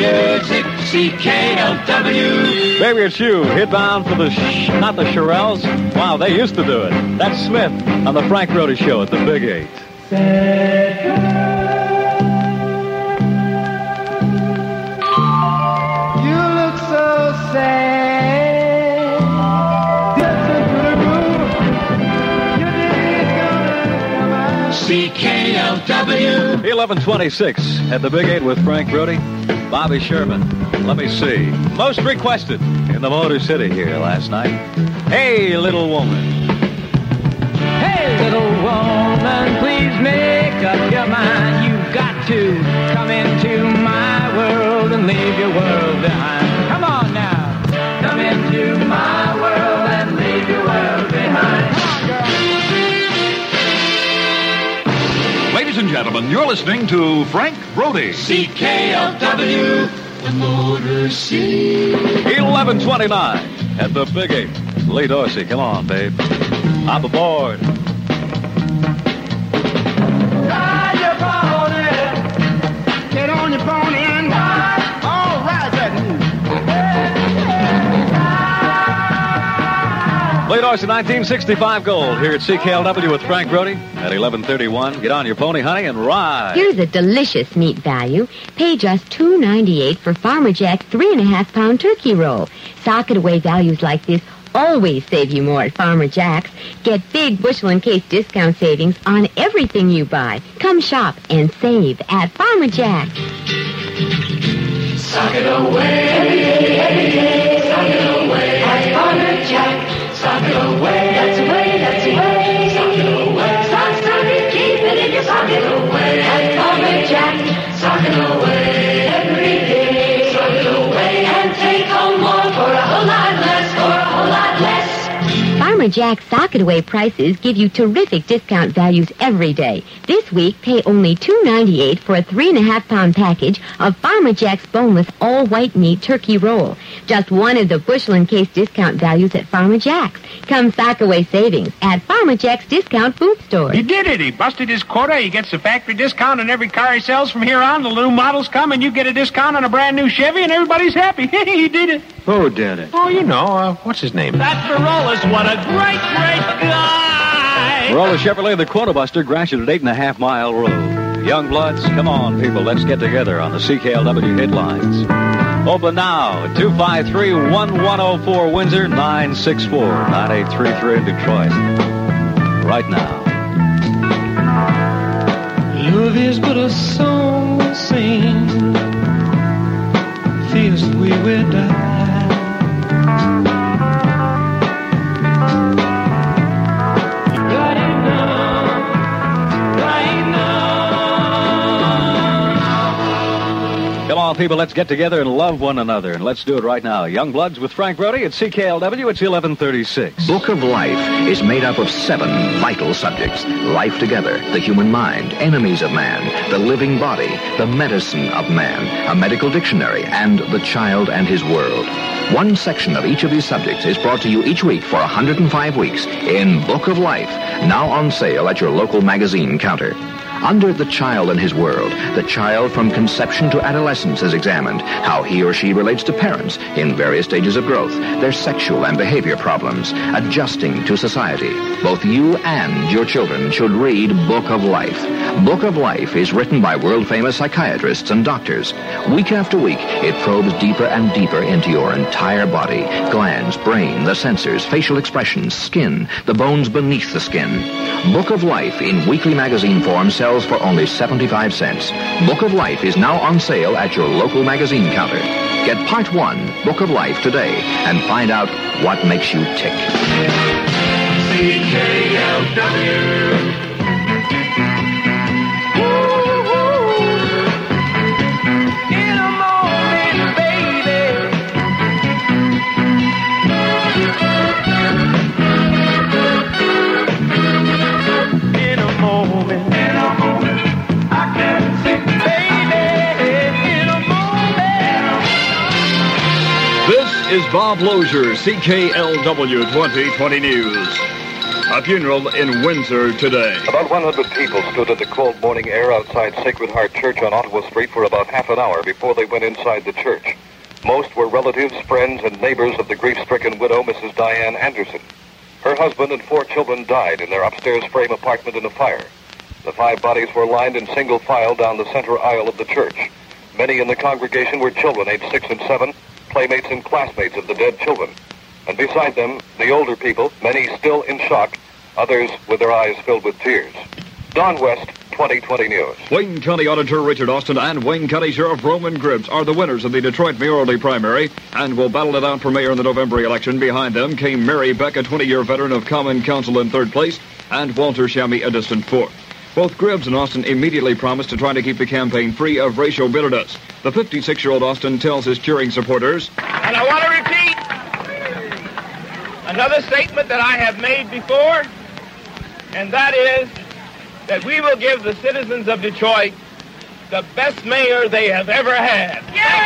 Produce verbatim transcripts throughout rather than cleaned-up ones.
music, C K L W. Baby, it's you. Hit bound for the, sh- not the Shirelles. Wow, they used to do it. That's Smith on the Frank Brody Show at the Big Eight. You look so sad. C K L W. eleven twenty-six at the Big Eight with Frank Brody. Bobby Sherman. Let me see. Most requested in the Motor City here last night. Hey, little woman. Hey, little woman, please make up your mind. You've got to come into my world and leave your world behind. Come on now. Come into my world and leave your world behind. Come on, girl. Ladies and gentlemen, you're listening to Frank Brody. C K L W, the Motor City. eleven twenty-nine at the Big Eight. Lee Dorsey, come on, babe. Hop aboard. Ride your pony. Get on your pony and ride. All right, that Lee Dorsey, nineteen sixty-five gold here at C K L W with Frank Brody at eleven thirty-one. Get on your pony, honey, and ride. Here's a delicious meat value. Pay just two ninety-eight for Farmer Jack's three and a half pound turkey roll. Socket away values like this always save you more at Farmer Jack's. Get big bushel and case discount savings on everything you buy. Come shop and save at Farmer Jack's. Sock it away, every day, every day. Sock it away at Farmer Jack. Sock it away, that's away, that's away. Sock it away, sock, sock it, keep it in your socket away at Farmer Jack. Sock it away every day. Sock it away and take home more for a whole lot less, for a whole lot less. Farmer Jack's socket away prices give you terrific discount values every day. This week, pay only two ninety-eight for a three and a half pound package of Farmer Jack's boneless all white meat turkey roll. Just one of the bushel and case discount values at Farmer Jack's. Come sock away savings at Farmer Jack's discount food store. He did it. He busted his quota. He gets the factory discount on every car he sells from here on. The new models come and you get a discount on a brand new Chevy and everybody's happy. He did it. Who did it? Oh, you know, uh, what's his name? That's Barolas. What a great, great guy. Roller Chevrolet, the Quota Buster, grafted at eight and a half mile road. Young Bloods, come on, people, let's get together on the C K L W headlines. Open now at two five three, one one zero four Windsor, nine six four, nine eight three three in Detroit. Right now. Love is but a song we sing. Feels the way we die. Come on, people, let's get together and love one another. And let's do it right now. Young Bloods with Frank Brody at C K L W. It's eleven thirty-six. Book of Life is made up of seven vital subjects. Life together, the human mind, enemies of man, the living body, the medicine of man, a medical dictionary, and the child and his world. One section of each of these subjects is brought to you each week for one hundred five weeks in Book of Life, now on sale at your local magazine counter. Under The Child and His World, the child from conception to adolescence is examined, how he or she relates to parents in various stages of growth, their sexual and behavior problems, adjusting to society. Both you and your children should read Book of Life. Book of Life is written by world-famous psychiatrists and doctors. Week after week, it probes deeper and deeper into your entire body, glands, brain, the sensors, facial expressions, skin, the bones beneath the skin. Book of Life in weekly magazine form sells for only seventy-five cents. Book of Life is now on sale at your local magazine counter. Get part one, Book of Life, today and find out what makes you tick. C K L W. This is Bob Lozier, C K L W twenty twenty News. A funeral in Windsor today. About one hundred people stood in the cold morning air outside Sacred Heart Church on Ottawa Street for about half an hour before they went inside the church. Most were relatives, friends, and neighbors of the grief-stricken widow, Missus Diane Anderson. Her husband and four children died in their upstairs frame apartment in a fire. The five bodies were lined in single file down the center aisle of the church. Many in the congregation were children aged six and seven, playmates and classmates of the dead children. And beside them, the older people, many still in shock, others with their eyes filled with tears. Don West, twenty twenty News. Wayne County Auditor Richard Austin and Wayne County Sheriff Roman Gribbs are the winners of the Detroit mayoralty primary and will battle it out for mayor in the November election. Behind them came Mary Beck, a twenty-year veteran of Common Council, in third place, and Walter Shammy, a distant fourth. Both Gribbs and Austin immediately promised to try to keep the campaign free of racial bitterness. The fifty-six-year-old Austin tells his cheering supporters, And I want to repeat another statement that I have made before, and that is that we will give the citizens of Detroit the best mayor they have ever had.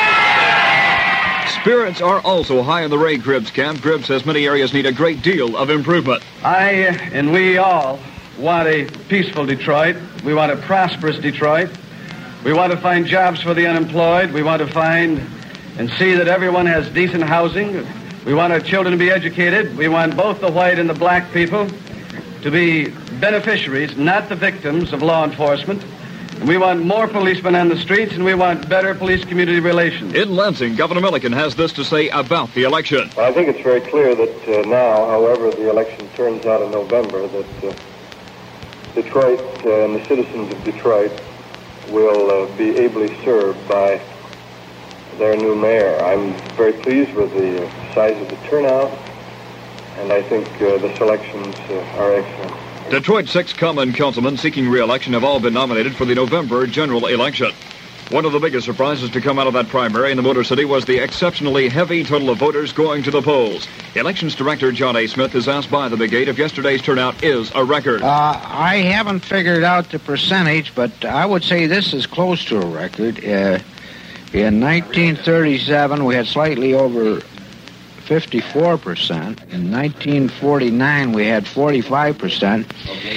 Yeah! Spirits are also high in the Ray Gribbs camp. Gribbs says many areas need a great deal of improvement. I and we all want a peaceful Detroit. We want a prosperous Detroit. We want to find jobs for the unemployed. We want to find and see that everyone has decent housing. We want our children to be educated. We want both the white and the black people to be beneficiaries, not the victims of law enforcement. And we want more policemen on the streets, and we want better police-community relations. In Lansing, Governor Milliken has this to say about the election. Well, I think it's very clear that uh, now, however the election turns out in November, that uh, Detroit uh, and the citizens of Detroit will uh, be ably served by their new mayor. I'm very pleased with the uh, size of the turnout, and I think uh, the selections uh, are excellent. Detroit's six common councilmen seeking re-election have all been nominated for the November general election. One of the biggest surprises to come out of that primary in the Motor City was the exceptionally heavy total of voters going to the polls. Elections Director John A. Smith is asked by the brigade if yesterday's turnout is a record. Uh, I haven't figured out the percentage, but I would say this is close to a record. Uh, in nineteen thirty-seven, we had slightly over fifty-four percent. In nineteen forty-nine, we had forty-five percent.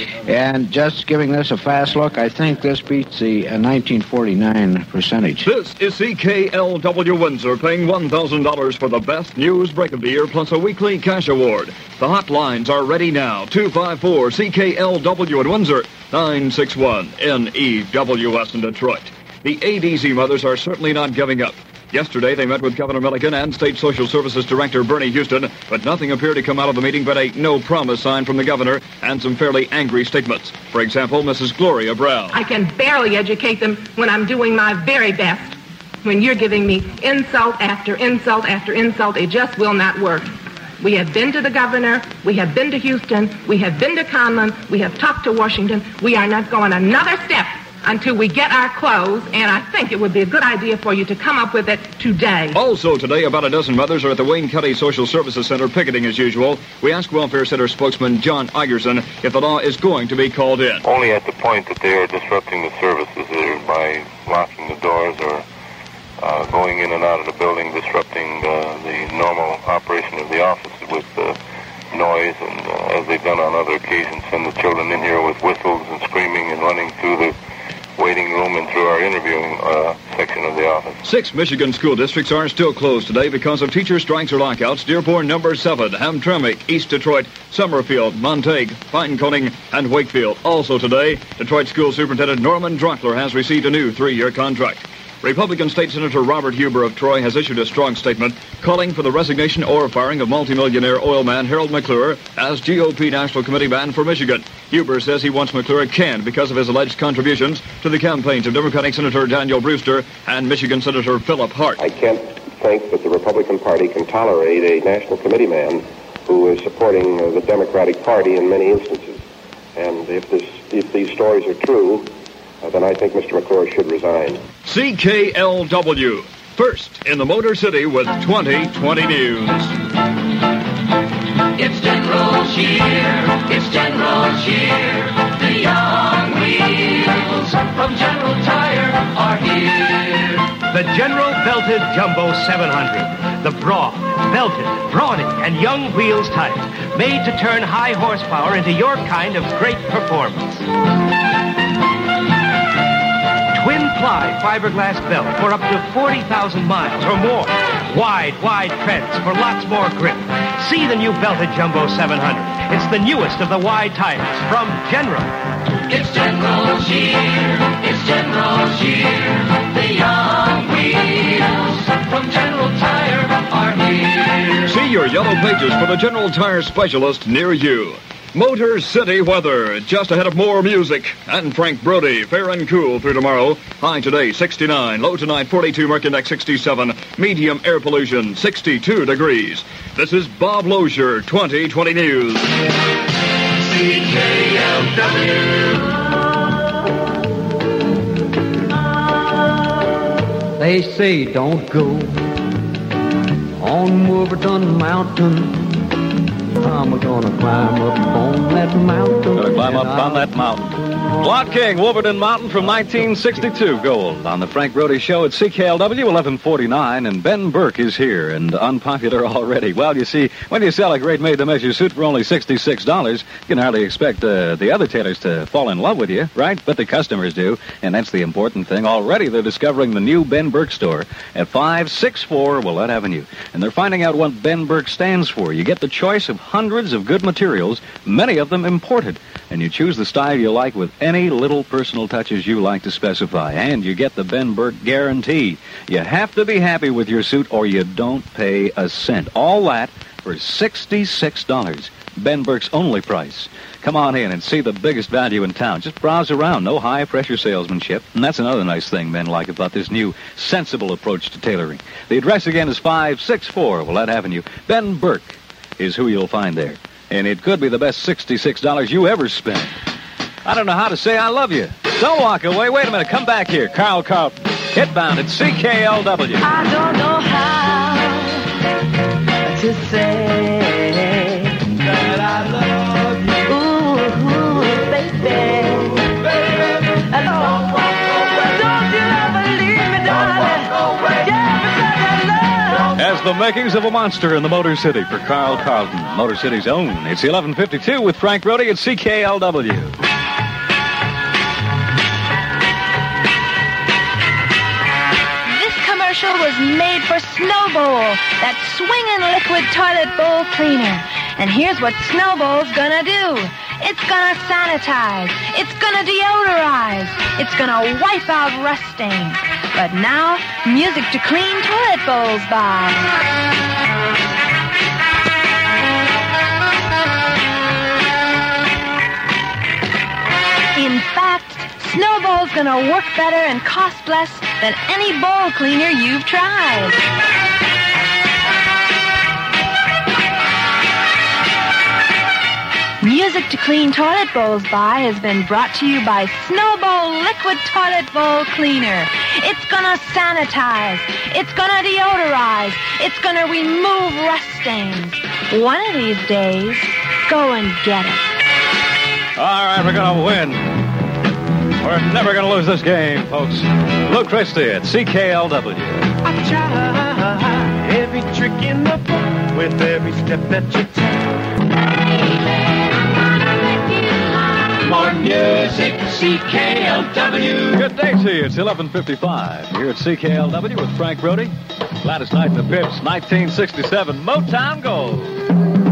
And just giving this a fast look, I think this beats the uh, nineteen forty-nine percentage. This is C K L W Windsor, paying one thousand dollars for the best news break of the year, plus a weekly cash award. The hotlines are ready now. two five four C K L W in Windsor, nine six one N E W S in Detroit. The A D Z mothers are certainly not giving up. Yesterday, they met with Governor Milliken and State Social Services Director Bernie Houston, but nothing appeared to come out of the meeting but a no-promise sign from the governor and some fairly angry statements. For example, Missus Gloria Brown. I can barely educate them when I'm doing my very best. When you're giving me insult after insult after insult, it just will not work. We have been to the governor, we have been to Houston, we have been to Conlon, we have talked to Washington. We are not going another step until we get our clothes, and I think it would be a good idea for you to come up with it today. Also today, about a dozen mothers are at the Wayne County Social Services Center picketing as usual. We asked Welfare Center spokesman John Igerson if the law is going to be called in. Only at the point that they are disrupting the services, either by locking the doors or uh, going in and out of the building, disrupting uh, the normal operation of the office with uh, noise, and uh, as they've done on other occasions, send the children in here with whistles and screaming and running through the waiting room and through our interviewing uh, section of the office. Six Michigan school districts are still closed today because of teacher strikes or lockouts. Dearborn number seven, Hamtramck, East Detroit, Summerfield, Montague, Pineconing, and Wakefield. Also today, Detroit School Superintendent Norman Drockler has received a new three-year contract. Republican State Senator Robert Huber of Troy has issued a strong statement calling for the resignation or firing of multimillionaire oil man Harold McClure as G O P National Committee man for Michigan. Huber says he wants McClure canned because of his alleged contributions to the campaigns of Democratic Senator Daniel Brewster and Michigan Senator Philip Hart. I can't think that the Republican Party can tolerate a National Committee man who is supporting uh, the Democratic Party in many instances. And if this, if these stories are true, Uh, then I think Mister McClure should resign. C K L W, first in the Motor City with twenty twenty News. It's General Shear, it's General Shear. The young wheels from General Tire are here. The General Belted Jumbo seven hundred. The broad, belted, brawny, and young wheels type. Made to turn high horsepower into your kind of great performance. Twin ply fiberglass belt for up to forty thousand miles or more. Wide, wide treads for lots more grip. See the new Belted Jumbo seven hundred. It's the newest of the wide tires from General. It's General Shear. It's General Shear. The young wheels from General Tire are here. See your yellow pages for the General Tire specialist near you. Motor City weather, just ahead of more music. And Frank Brody, fair and cool through tomorrow. High today, sixty-nine. Low tonight, forty-two. Mercantile, sixty-seven. Medium air pollution, sixty-two degrees. This is Bob Lozier, twenty twenty News. C K L W. They say don't go on Wolverton Mountain. I'm gonna climb up on that mountain. Gonna climb up on that mountain. Blot King, Wolverton Mountain from nineteen sixty-two. Gold on the Frank Brody Show at C K L W eleven forty-nine. And Ben Burke is here and unpopular already. Well, you see, when you sell a great made-to-measure suit for only sixty-six dollars, you can hardly expect uh, the other tailors to fall in love with you, right? But the customers do, and that's the important thing. Already they're discovering the new Ben Burke store at five sixty-four Willette Avenue. And they're finding out what Ben Burke stands for. You get the choice of hundreds of good materials, many of them imported. And you choose the style you like with any little personal touches you like to specify. And you get the Ben Burke guarantee. You have to be happy with your suit or you don't pay a cent. All that for sixty-six dollars. Ben Burke's only price. Come on in and see the biggest value in town. Just browse around. No high-pressure salesmanship. And that's another nice thing men like about this new sensible approach to tailoring. The address again is five sixty-four Willette Avenue. Ben Burke is who you'll find there. And it could be the best sixty-six dollars you ever spent. I don't know how to say I love you. Don't walk away. Wait a minute. Come back here. Carl Carlton. Hitbound at C K L W. I don't know how to say that I love you. Ooh, ooh baby. Baby. Don't walk away. Don't you ever leave me, darling. Don't walk away. Yeah, because I love you. As the makings of a monster in the Motor City for Carl Carlton, Motor City's own. It's eleven fifty-two with Frank Brody at C K L W. This commercial was made for Snowbowl, that swinging liquid toilet bowl cleaner. And here's what Snowbowl's gonna do. It's gonna sanitize. It's gonna deodorize. It's gonna wipe out rust stains. But now, music to clean toilet bowls by. In fact, Snowbowl's gonna work better and cost less than any bowl cleaner you've tried. Music to clean toilet bowls by has been brought to you by Snowbowl Liquid Toilet Bowl Cleaner. It's gonna sanitize. It's gonna deodorize. It's gonna remove rust stains. One of these days, go and get it. All right, we're going to win. We're never going to lose this game, folks. Lou Christie at C K L W. I try every trick in the book with every step that you take. More music, C K L W. Good day to you. It's eleven fifty-five here at C K L W with Frank Brody. Gladys Knight in the Pips, nineteen sixty-seven Motown Gold.